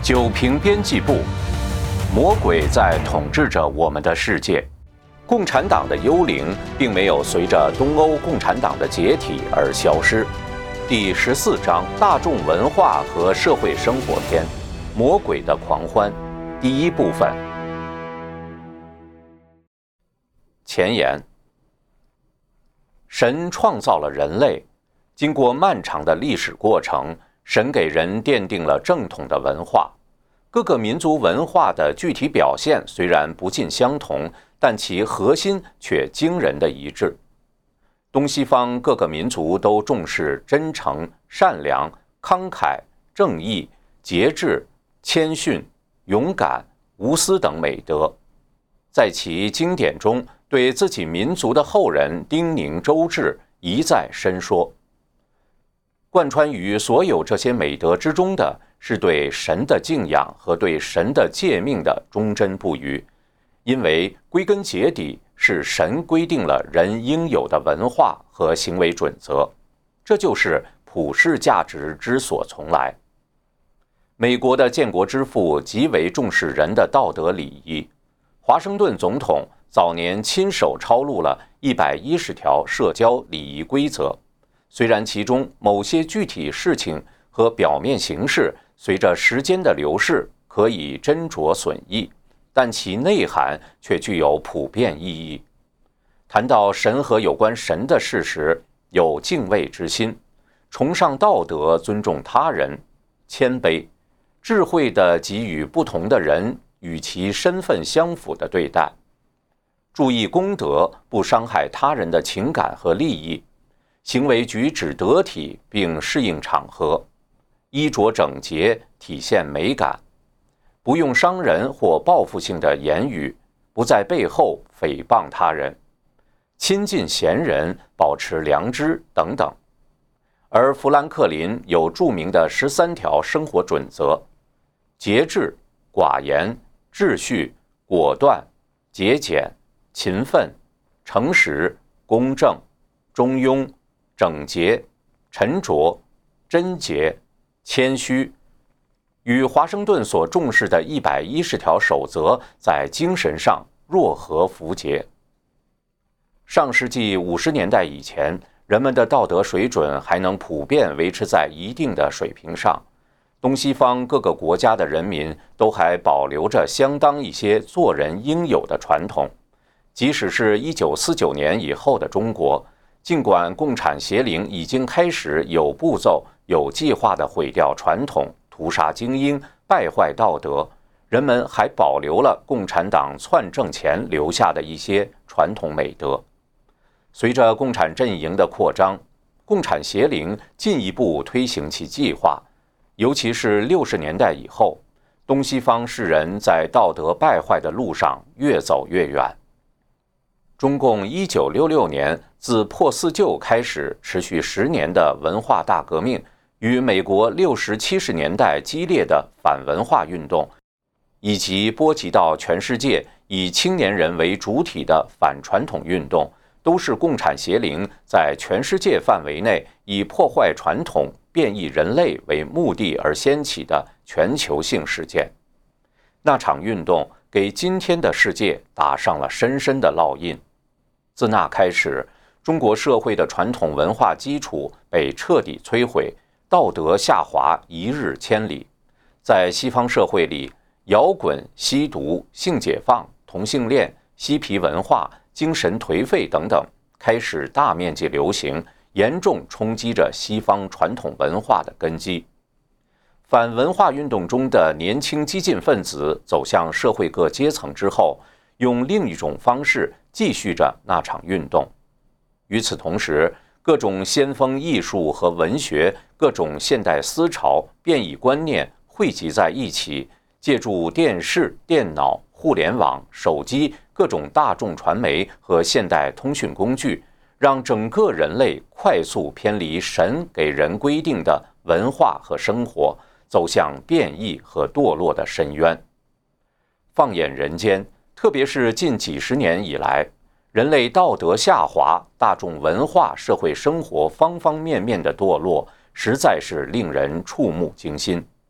九平编辑部，魔鬼在统治着我们的世界。共产党的幽灵并没有随着东欧共产党的解体而消失。第14章：大众文化和社会生活篇，魔鬼的狂欢，第一部分。前言：神创造了人类，经过漫长的历史过程，神给人奠定了正统的文化。各个民族文化的具体表现虽然不尽相同，但其核心却惊人的一致。东西方各个民族都重视真诚、善良、慷慨、正义、节制、谦逊、勇敢、无私等美德，在其经典中对自己民族的后人叮咛周至，一再申说。贯穿于所有这些美德之中的是对神的敬仰和对神的诫命的忠贞不渝，因为归根结底是神规定了人应有的文化和行为准则，这就是普世价值之所从来。美国的建国之父极为重视人的道德礼仪，华盛顿总统早年亲手抄录了110条社交礼仪规则，虽然其中某些具体事情和表面形式随着时间的流逝可以斟酌损益，但其内涵却具有普遍意义。谈到神和有关神的事时，有敬畏之心，崇尚道德，尊重他人，谦卑，智慧地给予不同的人与其身份相符的对待，注意公德，不伤害他人的情感和利益，行为举止得体并适应场合，衣着整洁，体现美感，不用伤人或报复性的言语，不在背后诽谤他人，亲近贤人，保持良知等等。而富兰克林有著名的13条生活准则：节制、寡言、秩序、果断、节俭、勤奋、诚实、公正、中庸、整洁、沉着、贞洁、谦虚，与华盛顿所重视的110条守则在精神上若合符节。上世纪50年代以前，人们的道德水准还能普遍维持在一定的水平上，东西方各个国家的人民都还保留着相当一些做人应有的传统。即使是1949年以后的中国，尽管共产邪灵已经开始有步骤、有计划地毁掉传统，屠杀精英，败坏道德，人们还保留了共产党篡政前留下的一些传统美德。随着共产阵营的扩张，共产邪灵进一步推行其计划，尤其是60年代以后，东西方世人在道德败坏的路上越走越远。中共1966年自破四旧开始持续10年的文化大革命，与美国60、70年代激烈的反文化运动，以及波及到全世界以青年人为主体的反传统运动，都是共产邪灵在全世界范围内以破坏传统、变异人类为目的而掀起的全球性事件。那场运动给今天的世界打上了深深的烙印。自那开始，中国社会的传统文化基础被彻底摧毁，道德下滑一日千里。在西方社会里，摇滚、吸毒、性解放、同性恋、嬉皮文化、精神颓废等等开始大面积流行，严重冲击着西方传统文化的根基。反文化运动中的年轻激进分子走向社会各阶层之后，用另一种方式继续着那场运动。与此同时，各种先锋艺术和文学，各种现代思潮、变异观念汇集在一起，借助电视、电脑、互联网、手机、各种大众传媒和现代通讯工具，让整个人类快速偏离神给人规定的文化和生活，走向变异和堕落的深渊。放眼人间，特别是近几十年以来，人类道德下滑，大众文化、社会生活方方面面的堕落，实在是令人触目惊心。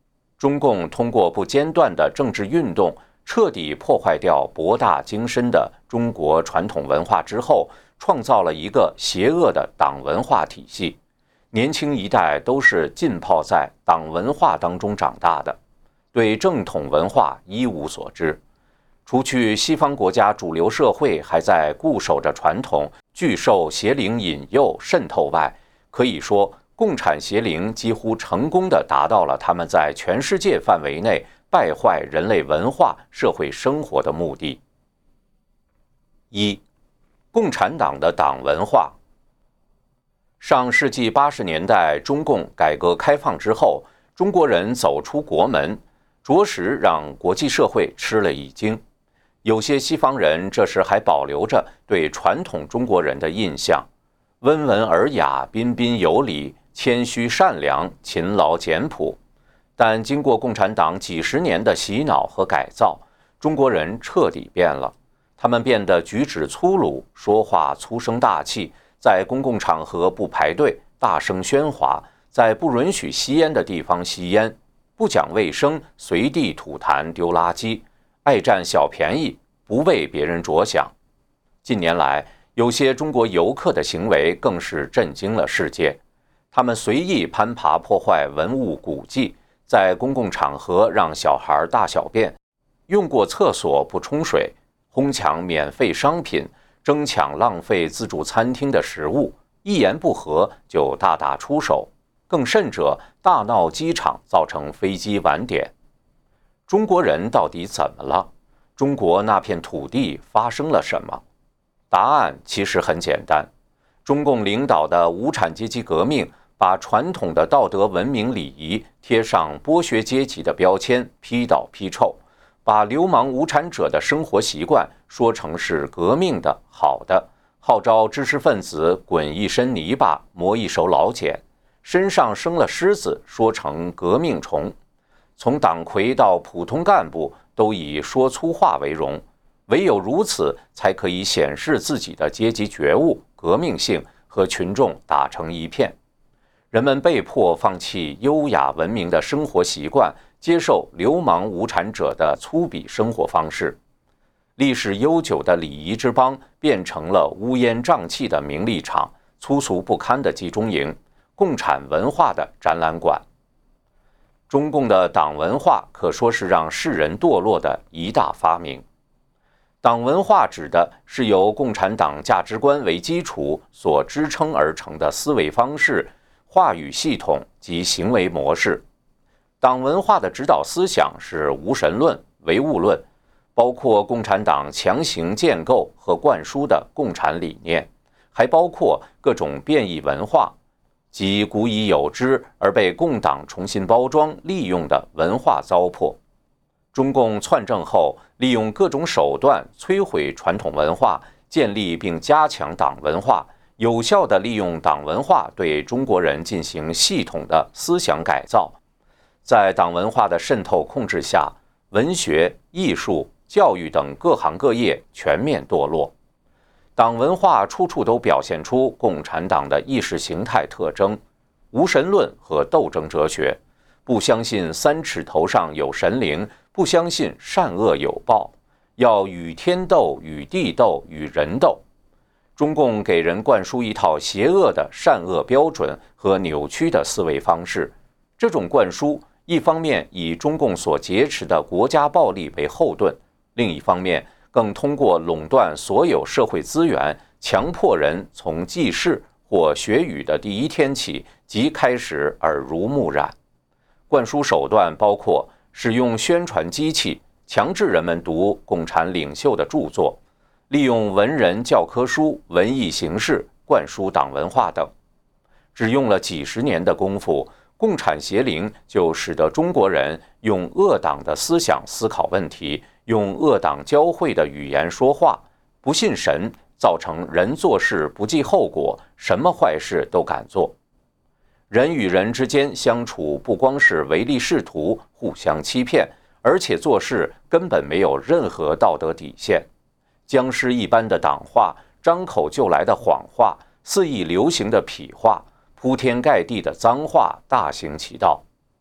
中共通过不间断的政治运动，彻底破坏掉博大精深的中国传统文化之后，创造了一个邪恶的党文化体系。年轻一代都是浸泡在党文化当中长大的，对正统文化一无所知。除去西方国家主流社会还在固守着传统，拒受邪灵引诱渗透外，可以说共产邪灵几乎成功地达到了他们在全世界范围内败坏人类文化社会生活的目的。一、共产党的党文化。上世纪80年代，中共改革开放之后，中国人走出国门，着实让国际社会吃了一惊。有些西方人这时还保留着对传统中国人的印象，温文尔雅、彬彬有礼、谦虚善良、勤劳简朴。但经过共产党几十年的洗脑和改造，中国人彻底变了。他们变得举止粗鲁，说话粗声大气，在公共场合不排队，大声喧哗，在不允许吸烟的地方吸烟，不讲卫生，随地吐痰丢垃圾，爱占小便宜，不为别人着想。近年来，有些中国游客的行为更是震惊了世界。他们随意攀爬破坏文物古迹，在公共场合让小孩大小便，用过厕所不冲水，哄抢免费商品，争抢浪费自助餐厅的食物，一言不合就大打出手，更甚者大闹机场，造成飞机晚点。中国人到底怎么了？中国那片土地发生了什么？答案其实很简单，中共领导的无产阶级革命把传统的道德文明礼仪贴上剥削阶级的标签，批倒批臭，把流氓无产者的生活习惯说成是革命的好的，号召知识分子滚一身泥巴磨一手老茧，身上生了虱子说成革命虫，从党魁到普通干部都以说粗话为荣，唯有如此才可以显示自己的阶级觉悟、革命性和群众打成一片。人们被迫放弃优雅文明的生活习惯，接受流氓无产者的粗鄙生活方式。历史悠久的礼仪之邦变成了乌烟瘴气的名利场，粗俗不堪的集中营，共产文化的展览馆。中共的党文化可说是让世人堕落的一大发明。党文化指的是由共产党价值观为基础所支撑而成的思维方式、话语系统及行为模式。党文化的指导思想是无神论、唯物论，包括共产党强行建构和灌输的共产理念，还包括各种变异文化，即古已有之而被共党重新包装利用的文化糟粕。中共篡政后，利用各种手段摧毁传统文化，建立并加强党文化，有效地利用党文化对中国人进行系统的思想改造。在党文化的渗透控制下，文学、艺术、教育等各行各业全面堕落。党文化处处都表现出共产党的意识形态特征：无神论和斗争哲学，不相信三尺头上有神灵，不相信善恶有报，要与天斗、与地斗、与人斗。中共给人灌输一套邪恶的善恶标准和扭曲的思维方式。这种灌输一方面以中共所劫持的国家暴力为后盾，另一方面更通过垄断所有社会资源，强迫人从记事或学语的第一天起即开始耳濡目染。灌输手段包括使用宣传机器，强制人们读共产领袖的著作，利用文人教科书、文艺形式灌输党文化等。只用了几十年的功夫，共产邪灵就使得中国人用恶党的思想思考问题，用恶党教会的语言说话，不信神，造成人做事不计后果，什么坏事都敢做。人与人之间相处不光是唯利是图、互相欺骗，而且做事根本没有任何道德底线。僵尸一般的党话，张口就来的谎话，肆意流行的痞话，铺天盖地的脏话大行其道。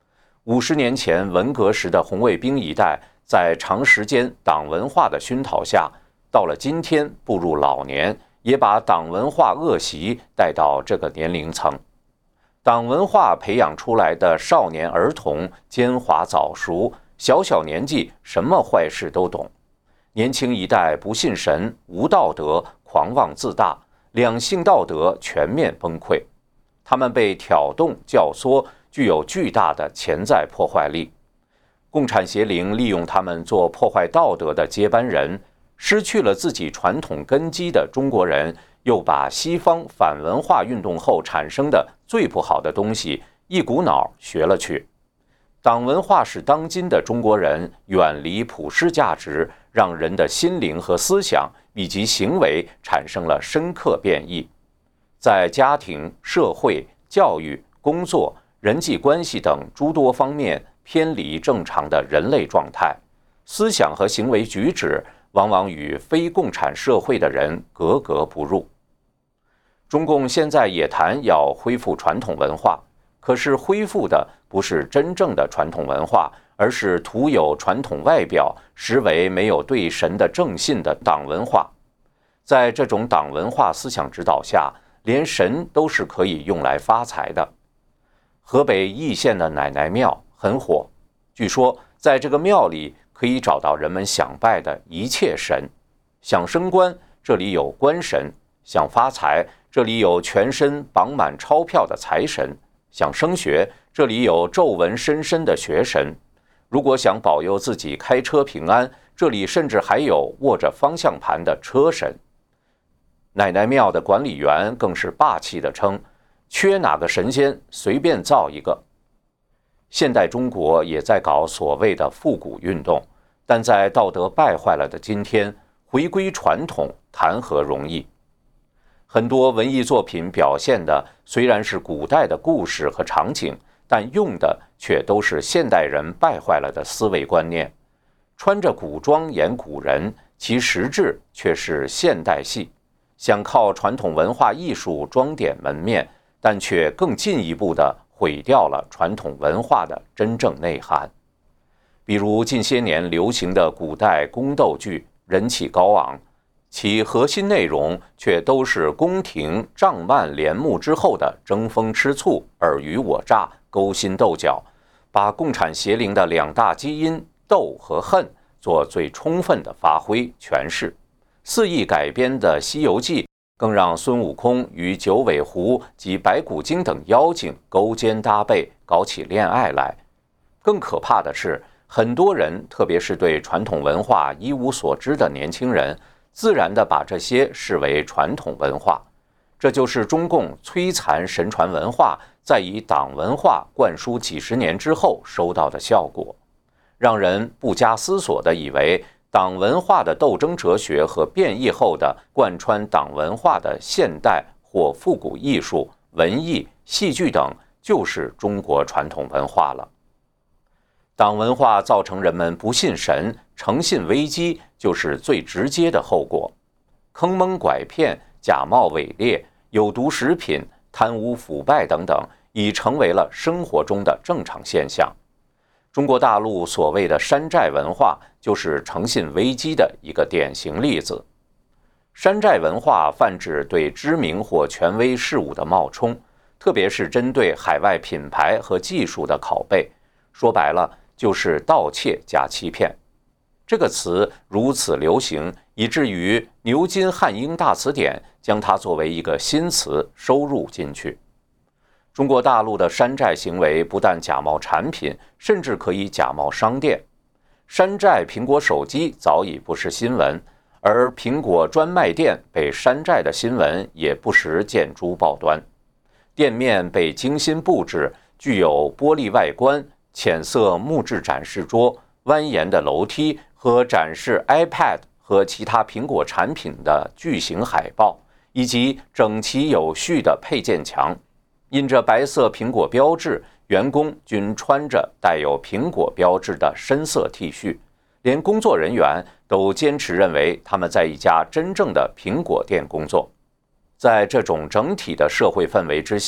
50年前文革时的红卫兵一代，在长时间党文化的熏陶下，到了今天步入老年，也把党文化恶习带到这个年龄层。党文化培养出来的少年儿童奸猾早熟，小小年纪什么坏事都懂。年轻一代不信神，无道德，狂妄自大，两性道德全面崩溃。他们被挑动教唆，具有巨大的潜在破坏力。共产邪灵利用他们做破坏道德的接班人，失去了自己传统根基的中国人，又把西方反文化运动后产生的最不好的东西一股脑学了去。党文化使当今的中国人远离普世价值，让人的心灵和思想以及行为产生了深刻变异，在家庭、社会、教育、工作、人际关系等诸多方面偏离正常的人类状态，思想和行为举止往往与非共产社会的人格格不入。中共现在也谈要恢复传统文化，可是恢复的不是真正的传统文化，而是徒有传统外表，实为没有对神的正信的党文化。在这种党文化思想指导下，连神都是可以用来发财的。河北易县的奶奶庙很火，据说在这个庙里可以找到人们想拜的一切神。想升官，这里有官神；想发财，这里有全身绑满钞票的财神；想升学，这里有皱纹深深的学神。如果想保佑自己开车平安，这里甚至还有握着方向盘的车神。奶奶庙的管理员更是霸气地称，缺哪个神仙随便造一个。现代中国也在搞所谓的复古运动，但在道德败坏了的今天，回归传统谈何容易。很多文艺作品表现的虽然是古代的故事和场景，但用的却都是现代人败坏了的思维观念。穿着古装演古人，其实质却是现代戏。想靠传统文化艺术装点门面，但却更进一步地毁掉了传统文化的真正内涵。比如近些年流行的古代宫斗剧人气高昂，其核心内容却都是宫廷帐幔帘幕之后的争风吃醋、尔虞我诈、勾心斗角，把共产邪灵的两大基因斗和恨做最充分的发挥诠释。肆意改编的《西游记》更让孙悟空与九尾狐及白骨精等妖精勾肩搭背，搞起恋爱来。更可怕的是，很多人，特别是对传统文化一无所知的年轻人，自然地把这些视为传统文化。这就是中共摧残神传文化，再以党文化灌输几十年之后收到的效果，让人不加思索地以为党文化的斗争哲学和变异后的贯穿党文化的现代或复古艺术、文艺、戏剧等，就是中国传统文化了。党文化造成人们不信神，诚信危机就是最直接的后果。坑蒙拐骗、假冒伪劣、有毒食品、贪污腐败等等，已成为了生活中的正常现象。中国大陆所谓的山寨文化，就是诚信危机的一个典型例子。山寨文化泛指对知名或权威事物的冒充，特别是针对海外品牌和技术的拷贝，说白了就是盗窃加欺骗。这个词如此流行，以至于牛津汉英大词典将它作为一个新词收入进去。中国大陆的山寨行为不但假冒产品，甚至可以假冒商店。山寨苹果手机早已不是新闻，而苹果专卖店被山寨的新闻也不时见诸报端。店面被精心布置，具有玻璃外观、浅色木质展示桌、蜿蜒的楼梯和展示 iPad 和其他苹果产品的巨型海报，以及整齐有序的配件墙。印着白色苹果标志，员工均穿着带有苹果标志的深色 T 恤，连工作人员都坚持认为他们在一家真正的苹果店工作。在这种整体的社会氛围之下，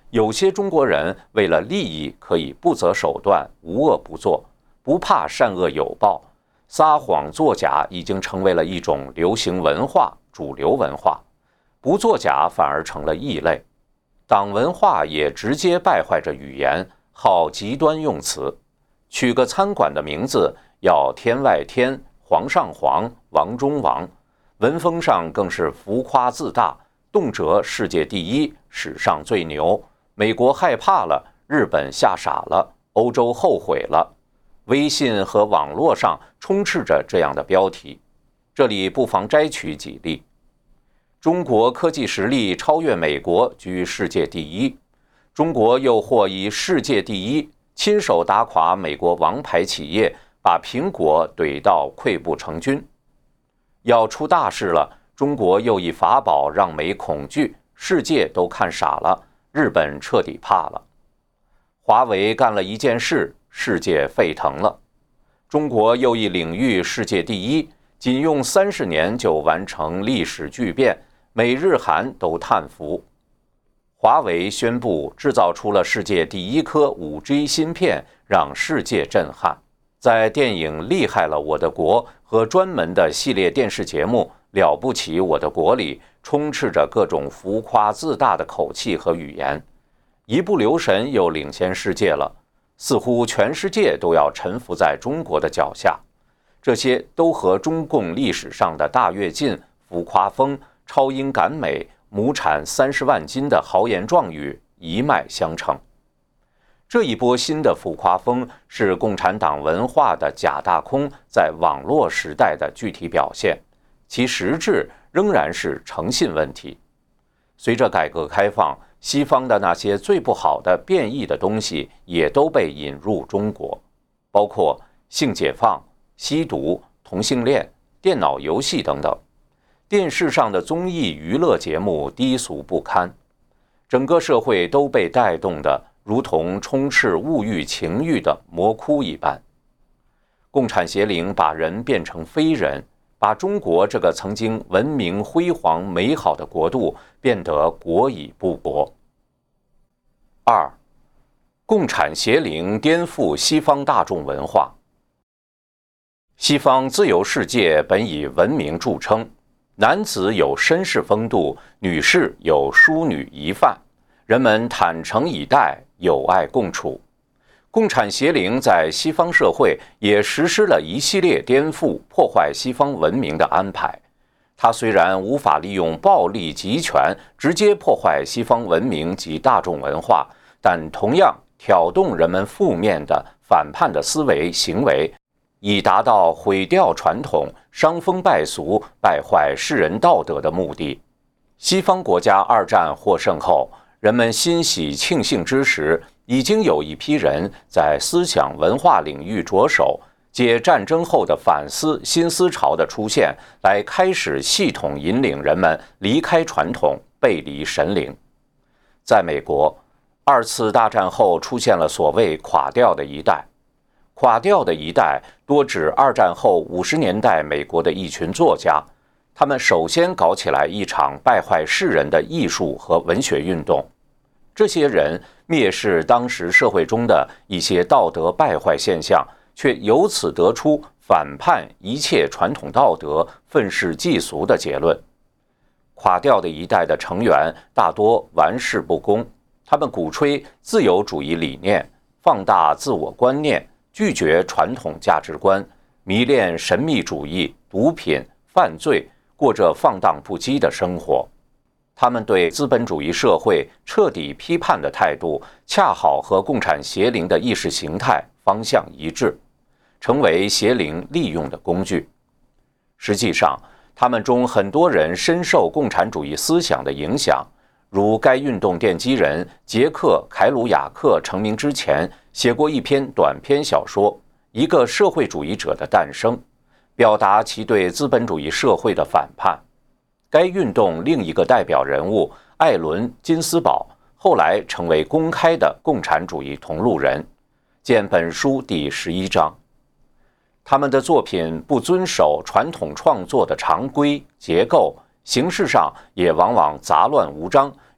有些中国人为了利益可以不择手段，无恶不作，不怕善恶有报，撒谎作假已经成为了一种流行文化、主流文化，不作假反而成了异类。党文化也直接败坏着语言，好极端用词，取个餐馆的名字要天外天、皇上皇、王中王，文风上更是浮夸自大，动辄世界第一、史上最牛，美国害怕了，日本吓傻了，欧洲后悔了。微信和网络上充斥着这样的标题，这里不妨摘取几例。中国科技实力超越美国，居世界第一。中国又或以世界第一亲手打垮美国王牌企业，把苹果怼到溃不成军。要出大事了，中国又以法宝让美恐惧，世界都看傻了，日本彻底怕了。华为干了一件事，世界沸腾了。中国又一领域世界第一，仅用30年就完成历史巨变，美日韩都叹服。华为宣布制造出了世界第一颗 5G 芯片，让世界震撼。在电影《厉害了我的国》和专门的系列电视节目《了不起我的国》里，充斥着各种浮夸自大的口气和语言，一不留神又领先世界了，似乎全世界都要臣服在中国的脚下。这些都和中共历史上的大跃进、浮夸风、超英赶美、亩产30万斤的豪言壮语一脉相承。这一波新的浮夸风是共产党文化的假大空在网络时代的具体表现，其实质仍然是诚信问题。随着改革开放，西方的那些最不好的变异的东西也都被引入中国，包括性解放、吸毒、同性恋、电脑游戏等等。电视上的综艺娱乐节目低俗不堪，整个社会都被带动的如同充斥物欲情欲的魔窟一般。共产邪灵把人变成非人，把中国这个曾经文明辉煌美好的国度变得国已不国。2. 共产邪灵颠覆西方大众文化。西方自由世界本以文明著称，男子有绅士风度，女士有淑女仪范，人们坦诚以待，友爱共处。共产邪灵在西方社会也实施了一系列颠覆、破坏西方文明的安排。它虽然无法利用暴力集权直接破坏西方文明及大众文化，但同样挑动人们负面的反叛的思维行为，以达到毁掉传统、伤风败俗、败坏世人道德的目的。西方国家2战获胜后，人们欣喜庆幸之时，已经有一批人在思想文化领域着手，借战争后的反思新思潮的出现，来开始系统引领人们离开传统，背离神灵。在美国，2次大战后出现了所谓垮掉的一代。垮掉的一代多指2战后50年代美国的一群作家，他们首先搞起来一场败坏世人的艺术和文学运动。这些人蔑视当时社会中的一些道德败坏现象，却由此得出反叛一切传统道德、愤世嫉俗的结论。垮掉的一代的成员大多玩世不恭，他们鼓吹自由主义理念，放大自我观念，拒绝传统价值观，迷恋神秘主义、毒品、犯罪，过着放荡不羁的生活。他们对资本主义社会彻底批判的态度，恰好和共产邪灵的意识形态方向一致，成为邪灵利用的工具。实际上，他们中很多人深受共产主义思想的影响，如该运动奠基人杰克·凯鲁亚克成名之前写过一篇短篇小说《一个社会主义者的诞生》，表达其对资本主义社会的反叛。该运动另一个代表人物艾伦·金斯堡后来成为公开的共产主义同路人，见本书第11章。他们的作品不遵守传统创作的常规结构，形式上也往往杂乱无章，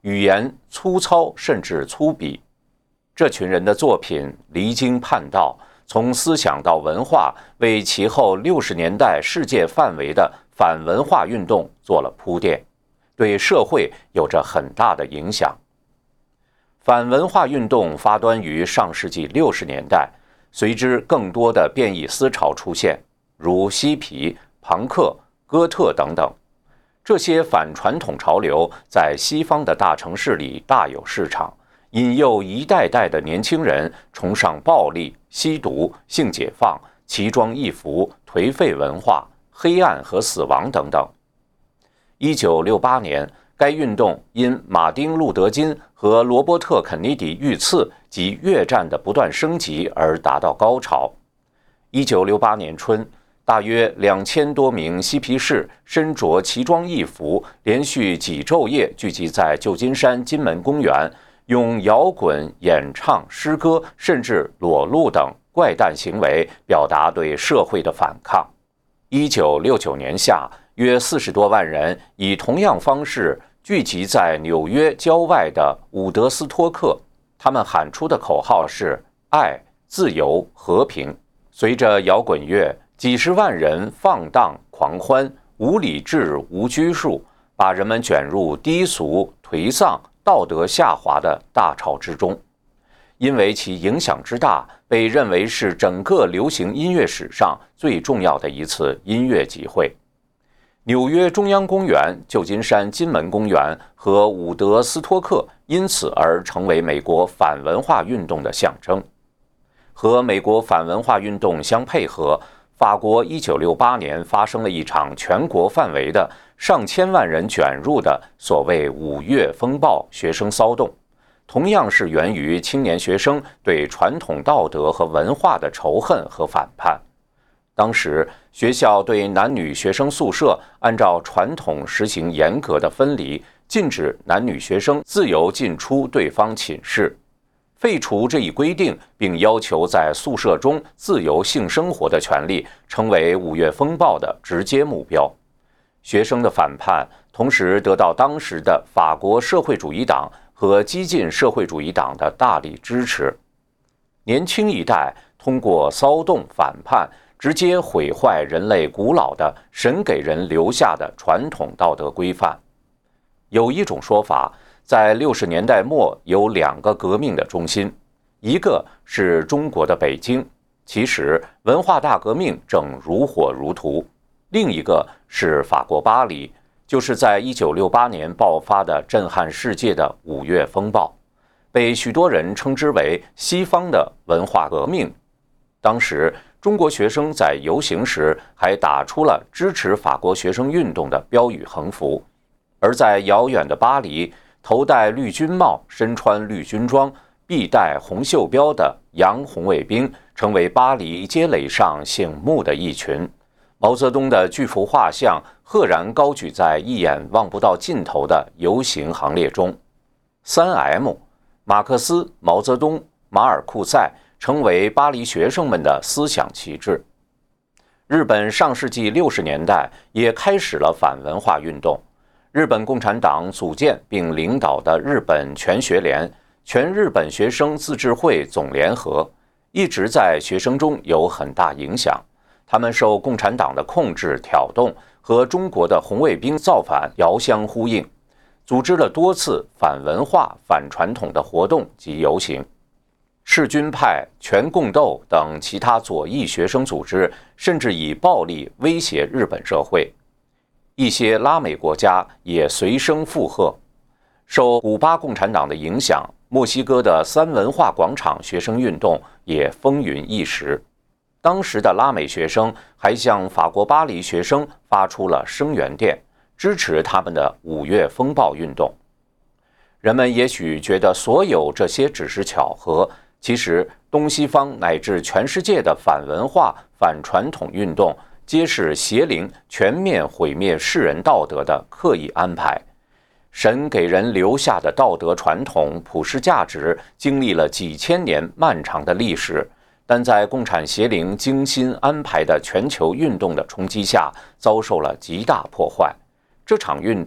语言粗糙甚至粗鄙。这群人的作品离经叛道，从思想到文化，为其后60年代世界范围的反文化运动做了铺垫，对社会有着很大的影响。反文化运动发端于上世纪60年代，随之更多的变异思潮出现，如嬉皮、朋克、哥特等等。这些反传统潮流在西方的大城市里大有市场，引诱一代代的年轻人崇尚暴力、吸毒、性解放、奇装异服、颓废文化、黑暗和死亡等等。1968年，该运动因马丁·路德·金和罗伯特·肯尼迪遇刺及越战的不断升级而达到高潮。1968年春，大约2000多名嬉皮士身着奇装异服，连续几昼夜聚集在旧金山金门公园，用摇滚、演唱、诗歌，甚至裸露等怪诞行为表达对社会的反抗。1969年夏，约40多万人以同样方式聚集在纽约郊外的伍德斯托克，他们喊出的口号是“爱、自由、和平”。随着摇滚乐，几十万人放荡狂欢，无理智、无拘束，把人们卷入低俗、颓丧、道德下滑的大潮之中。因为其影响之大，被认为是整个流行音乐史上最重要的一次音乐集会。纽约中央公园、旧金山金门公园和伍德斯托克因此而成为美国反文化运动的象征。和美国反文化运动相配合，法国1968年发生了一场全国范围的上千万人卷入的所谓5月风暴学生骚动，同样是源于青年学生对传统道德和文化的仇恨和反叛。当时学校对男女学生宿舍按照传统实行严格的分离，禁止男女学生自由进出对方寝室，废除这一规定，并要求在宿舍中自由性生活的权利成为5月风暴的直接目标。学生的反叛同时得到当时的法国社会主义党和激进社会主义党的大力支持。年轻一代通过骚动反叛，直接毁坏人类古老的神给人留下的传统道德规范。有一种说法，在60年代末有2个革命的中心，一个是中国的北京，其实文化大革命正如火如荼；另一个是法国巴黎，就是在1968年爆发的震撼世界的5月风暴，被许多人称之为西方的文化革命。当时中国学生在游行时还打出了支持法国学生运动的标语横幅，而在遥远的巴黎，头戴绿军帽、身穿绿军装、臂戴红袖标的洋红卫兵成为巴黎街垒上醒目的一群。毛泽东的巨幅画像赫然高举在一眼望不到尽头的游行行列中。3M， 马克思、毛泽东、马尔库塞成为巴黎学生们的思想旗帜。日本上世纪60年代也开始了反文化运动。日本共产党组建并领导的日本全学联、全日本学生自治会总联合，一直在学生中有很大影响。他们受共产党的控制挑动，和中国的红卫兵造反遥相呼应，组织了多次反文化、反传统的活动及游行。世军派、全共斗等其他左翼学生组织甚至以暴力威胁日本社会。一些拉美国家也随声附和。受古巴共产党的影响，墨西哥的3文化广场学生运动也风云一时。当时的拉美学生还向法国巴黎学生发出了声援电，支持他们的5月风暴运动。人们也许觉得所有这些只是巧合，其实东西方乃至全世界的反文化、反传统运动皆是邪灵全面毁灭世人道德的刻意安排。神给人留下的道德传统、普世价值，经历了几千年漫长的历史，但在共产邪灵精心安排的全球运动的冲击下，遭受了极大破坏。这场运动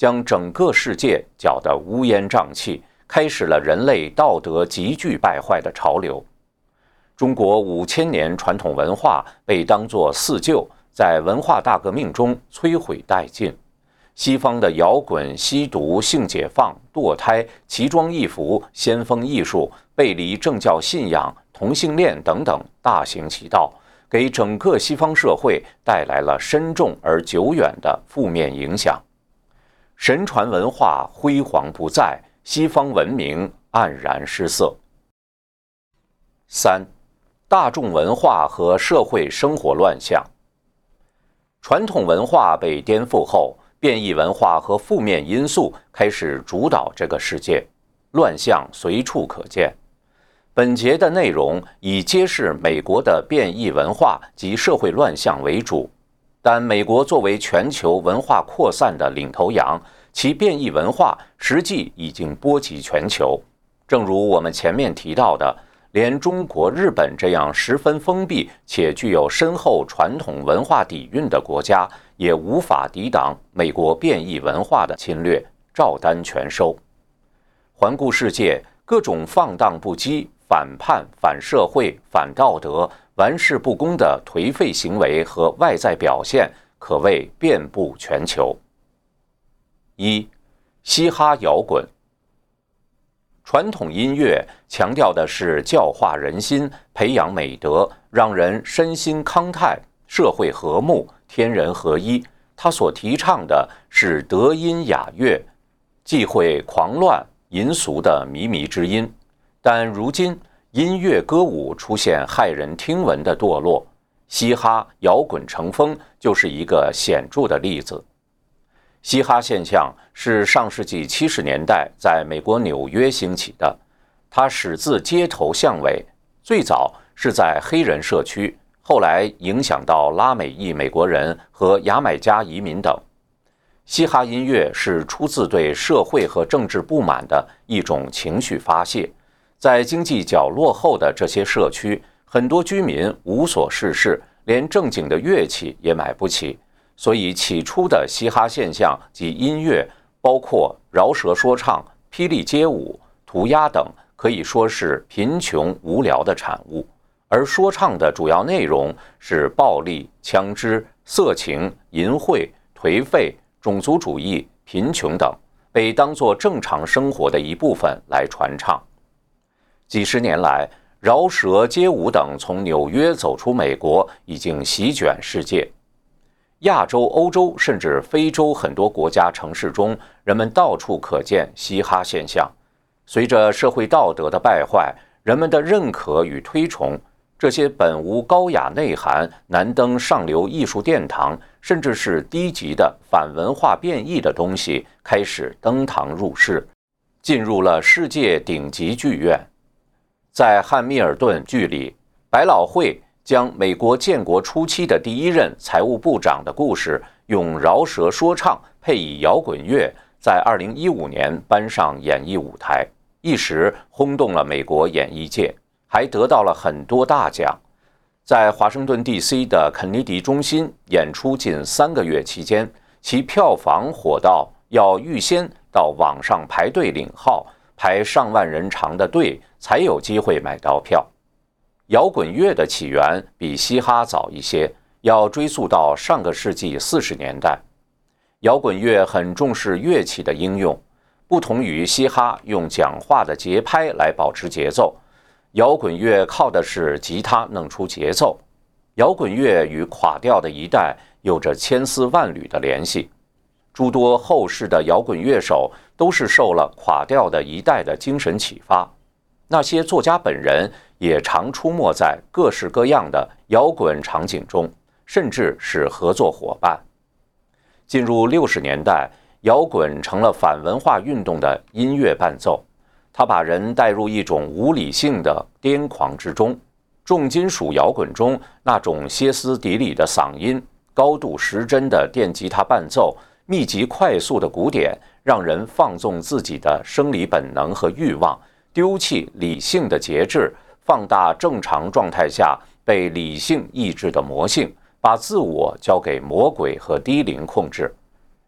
将整个世界搅得乌烟瘴气，开始了人类道德急剧败坏的潮流。中国5000年传统文化被当作四旧，在文化大革命中摧毁殆尽。西方的摇滚、吸毒、性解放、堕胎、奇装异服、先锋艺术、背离政教信仰、同性恋等等大行其道，给整个西方社会带来了深重而久远的负面影响。神传文化辉煌不再，西方文明黯然失色。3. 大众文化和社会生活乱象。传统文化被颠覆后，变异文化和负面因素开始主导这个世界，乱象随处可见。本节的内容以揭示美国的变异文化及社会乱象为主，但美国作为全球文化扩散的领头羊，其变异文化实际已经波及全球。正如我们前面提到的，连中国、日本这样十分封闭且具有深厚传统文化底蕴的国家，也无法抵挡美国变异文化的侵略，照单全收。环顾世界，各种放荡不羁、反叛、反社会、反道德、玩世不恭的颓废行为和外在表现，可谓遍布全球。1. 嘻哈摇滚。传统音乐强调的是教化人心、培养美德，让人身心康泰、社会和睦、天人合一。他所提倡的是德音雅乐，忌讳狂乱淫俗的靡靡之音。但如今音乐歌舞出现骇人听闻的堕落，嘻哈摇滚成风就是一个显著的例子。嘻哈现象是上世纪70年代在美国纽约兴起的，它始自街头巷尾，最早是在黑人社区，后来影响到拉美裔美国人和牙买加移民等。嘻哈音乐是出自对社会和政治不满的一种情绪发泄，在经济较落后的这些社区，很多居民无所事事，连正经的乐器也买不起。所以起初的嘻哈现象及音乐，包括饶舌说唱、霹雳街舞、涂鸦等，可以说是贫穷无聊的产物。而说唱的主要内容是暴力、枪支、色情、淫秽、颓废、种族主义、贫穷等，被当作正常生活的一部分来传唱。几十年来，饶舌、街舞等从纽约走出美国，已经席卷世界。亚洲、欧洲甚至非洲很多国家城市中，人们到处可见嘻哈现象。随着社会道德的败坏，人们的认可与推崇，这些本无高雅内涵、难登上流艺术殿堂，甚至是低级的反文化变异的东西，开始登堂入室，进入了世界顶级剧院。在汉密尔顿剧里，百老汇将美国建国初期的第一任财务部长的故事，用饶舌说唱配以摇滚乐，在2015年搬上演艺舞台，一时轰动了美国演艺界，还得到了很多大奖。在华盛顿 DC 的肯尼迪中心演出近3个月期间，其票房火到要预先到网上排队领号，排上万人长的队才有机会买到票。摇滚乐的起源比嘻哈早一些，要追溯到上个世纪40年代。摇滚乐很重视乐器的应用，不同于嘻哈用讲话的节拍来保持节奏，摇滚乐靠的是吉他弄出节奏。摇滚乐与垮掉的一代有着千丝万缕的联系，诸多后世的摇滚乐手都是受了垮掉的一代的精神启发。那些作家本人也常出没在各式各样的摇滚场景中，甚至是合作伙伴。进入60年代，摇滚成了反文化运动的音乐伴奏，它把人带入一种无理性的癫狂之中。重金属摇滚中那种歇斯底里的嗓音、高度失真的电吉他伴奏、密集快速的鼓点，让人放纵自己的生理本能和欲望，丢弃理性的节制，放大正常状态下被理性抑制的魔性，把自我交给魔鬼和低龄控制。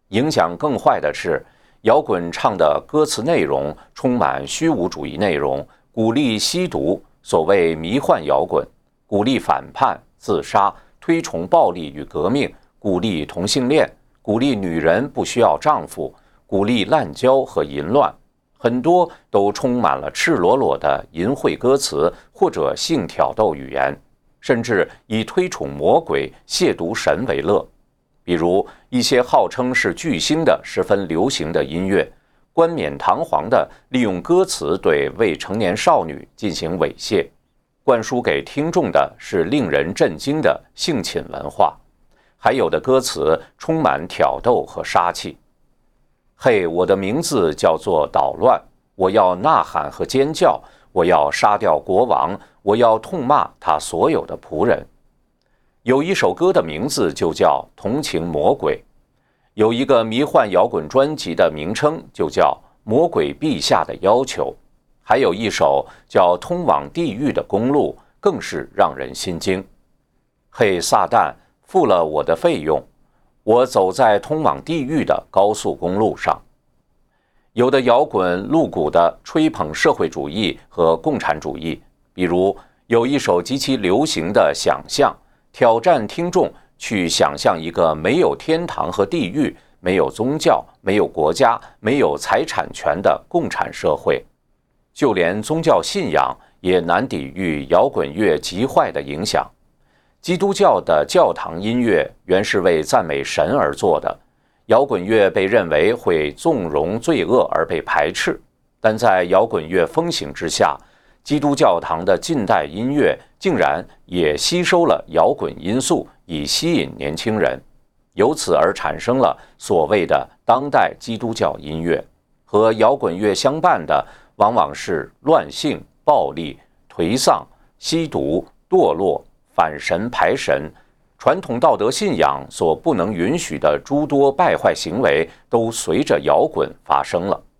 影响更坏的是，摇滚唱的歌词内容充满虚无主义内容，鼓励吸毒，所谓迷幻摇滚，鼓励反叛、自杀，推崇暴力与革命，鼓励同性恋，鼓励女人不需要丈夫，鼓励滥交和淫乱，很多都充满了赤裸裸的淫秽歌词或者性挑逗语言，甚至以推崇魔鬼、亵渎神为乐。比如一些号称是巨星的十分流行的音乐，冠冕堂皇地利用歌词对未成年少女进行猥亵，灌输给听众的是令人震惊的性侵文化，还有的歌词充满挑逗和杀气。嘿，我的名字叫做捣乱，我要呐喊和尖叫，我要杀掉国王，我要痛骂他所有的仆人。有一首歌的名字就叫《同情魔鬼》，有一个迷幻摇滚专辑的名称就叫《魔鬼陛下的要求》，还有一首叫《通往地狱的公路》，更是让人心惊。嘿，撒旦，付了我的费用，我走在通往地狱的高速公路上。有的摇滚露骨地吹捧社会主义和共产主义，比如有一首极其流行的《想象》，挑战听众去想象一个没有天堂和地狱、没有宗教、没有国家、没有财产权的共产社会。就连宗教信仰也难抵御摇滚乐极坏的影响。基督教的教堂音乐原是为赞美神而做的，摇滚乐被认为会纵容罪恶而被排斥，但在摇滚乐风行之下，基督教堂的近代音乐竟然也吸收了摇滚因素，以吸引年轻人，由此而产生了所谓的当代基督教音乐。和摇滚乐相伴的往往是乱性、暴力、颓丧、吸毒、堕落、反神排神，传统道德信仰所不能允许的诸多败坏行为都随着摇滚发生了。